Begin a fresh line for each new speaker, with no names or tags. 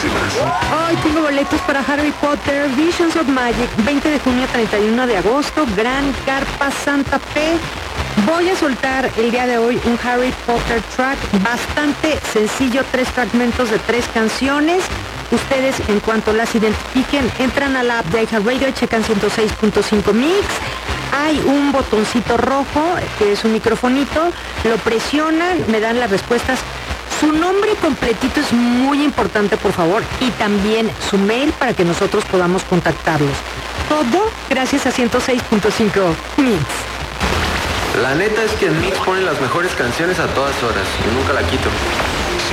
próximas.
Hoy tengo boletos para Harry Potter, Visions of Magic, 20 de junio, 31 de agosto, Gran Carpa Santa Fe. Voy a soltar el día de hoy un Harry Potter track bastante sencillo, 3 fragmentos de 3 canciones. Ustedes, en cuanto las identifiquen, entran a la app de iHeartRadio y checan 106.5 Mix. Hay un botoncito rojo, que es un microfonito, lo presionan, me dan las respuestas. Su nombre completito es muy importante, por favor, y también su mail para que nosotros podamos contactarlos. Todo gracias a 106.5 Mix.
La neta es que en Mix ponen las mejores canciones a todas horas y nunca la quito.